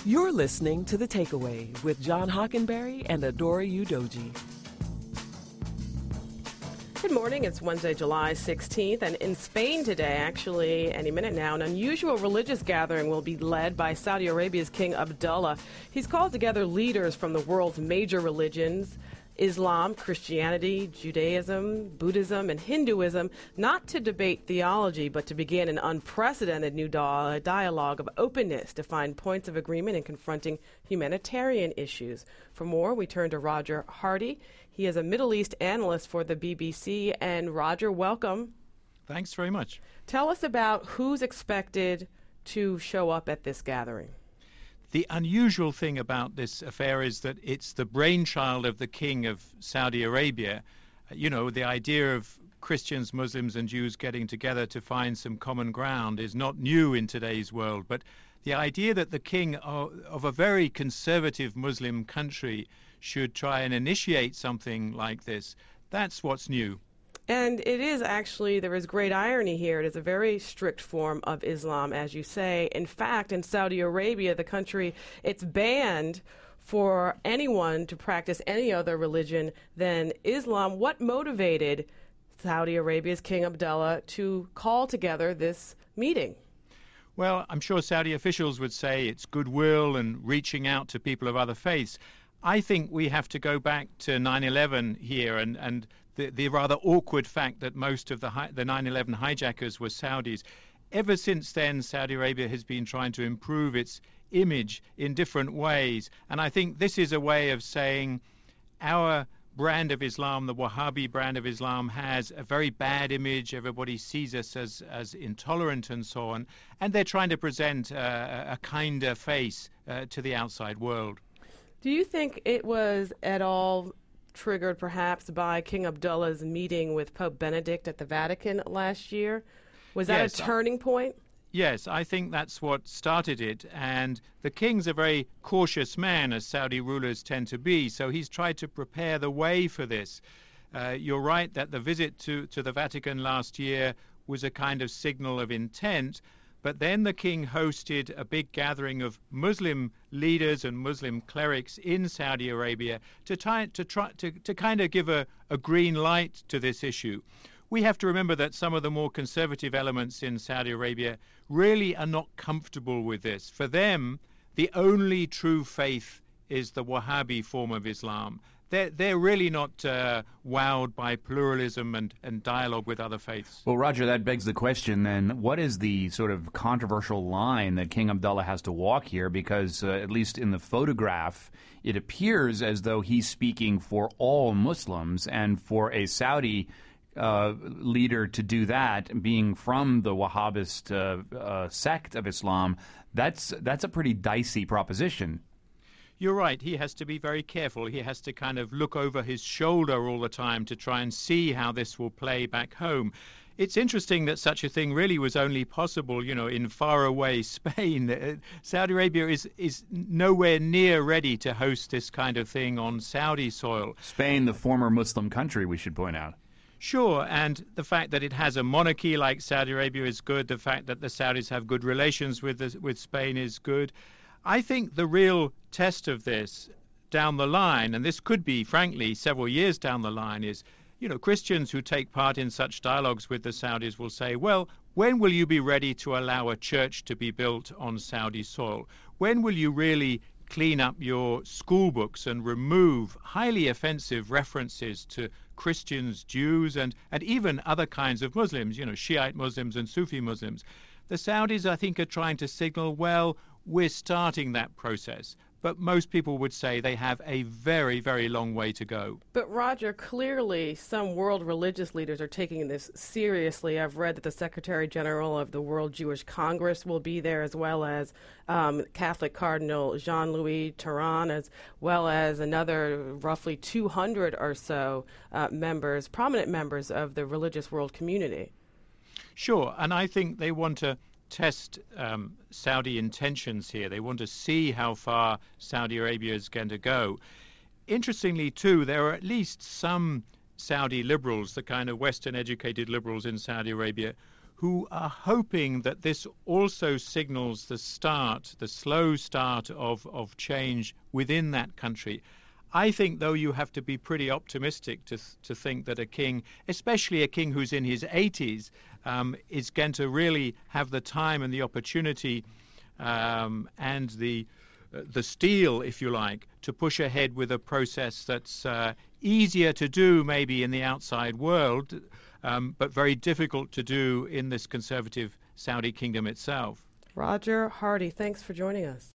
You're listening to The Takeaway with John Hockenberry and Adora Udoji. Good morning. It's Wednesday, July 16th, and in Spain today, actually, any minute now, an unusual religious gathering will be led by Saudi Arabia's King Abdullah. He's called together leaders from the world's major religions, Islam, Christianity, Judaism, Buddhism, and Hinduism, not to debate theology, but to begin an unprecedented new dialogue of openness to find points of agreement in confronting humanitarian issues. For more, we turn to Roger Hardy. He is a Middle East analyst for the BBC. And Roger, welcome. Thanks very much. Tell us about who's expected to show up at this gathering. The unusual thing about this affair is that it's the brainchild of the King of Saudi Arabia. You know, the idea of Christians, Muslims, and Jews getting together to find some common ground is not new in today's world. But the idea that the king of a very conservative Muslim country should try and initiate something like this, that's what's new. And it is actually, there is great irony here. It is a very strict form of Islam, as you say. In fact, in Saudi Arabia, the country, it's banned for anyone to practice any other religion than Islam. What motivated Saudi Arabia's King Abdullah to call together this meeting? Well, I'm sure Saudi officials would say it's goodwill and reaching out to people of other faiths. I think we have to go back to 9/11 here and the rather awkward fact that most of the 9/11 hijackers were Saudis. Ever since then, Saudi Arabia has been trying to improve its image in different ways. And I think this is a way of saying our brand of Islam, the Wahhabi brand of Islam, has a very bad image. Everybody sees us as intolerant and so on. And they're trying to present a kinder face to the outside world. Do you think it was at all triggered perhaps by King Abdullah's meeting with Pope Benedict at the Vatican last year? Was that a turning point? Yes, I think that's what started it. And the king's a very cautious man, as Saudi rulers tend to be, so he's tried to prepare the way for this. You're right that the visit to the Vatican last year was a kind of signal of intent. But then the king hosted a big gathering of Muslim leaders and Muslim clerics in Saudi Arabia to try to kind of give a green light to this issue. We have to remember that some of the more conservative elements in Saudi Arabia really are not comfortable with this. For them, the only true faith is the Wahhabi form of Islam. They're really not wowed by pluralism and dialogue with other faiths. Well, Roger, that begs the question then, what is the sort of controversial line that King Abdullah has to walk here? Because at least in the photograph, it appears as though he's speaking for all Muslims, and for a Saudi leader to do that, being from the Wahhabist sect of Islam, that's a pretty dicey proposition. You're right. He has to be very careful. He has to kind of look over his shoulder all the time to try and see how this will play back home. It's interesting that such a thing really was only possible, you know, in faraway Spain. Saudi Arabia is nowhere near ready to host this kind of thing on Saudi soil. Spain, the former Muslim country, we should point out. Sure, and the fact that it has a monarchy like Saudi Arabia is good. The fact that the Saudis have good relations with Spain is good. I think the real test of this down the line, and this could be, frankly, several years down the line, is, you know, Christians who take part in such dialogues with the Saudis will say, well, when will you be ready to allow a church to be built on Saudi soil? When will you really clean up your school books and remove highly offensive references to Christians, Jews, and even other kinds of Muslims, you know, Shiite Muslims and Sufi Muslims? The Saudis, I think, are trying to signal, well, we're starting that process. But most people would say they have a very, very long way to go. But Roger, clearly some world religious leaders are taking this seriously. I've read that the Secretary General of the World Jewish Congress will be there, as well as Catholic Cardinal Jean-Louis Tauran, as well as another roughly 200 or so members, prominent members of the religious world community. Sure, and I think they want to test Saudi intentions here. They want to see how far Saudi Arabia is going to go. Interestingly, too, there are at least some Saudi liberals, the kind of Western-educated liberals in Saudi Arabia, who are hoping that this also signals the slow start of change within that country. I think, though, you have to be pretty optimistic to think that a king, especially a king who's in his 80s, is going to really have the time and the opportunity and the steel, if you like, to push ahead with a process that's easier to do maybe in the outside world, but very difficult to do in this conservative Saudi kingdom itself. Roger Hardy, thanks for joining us.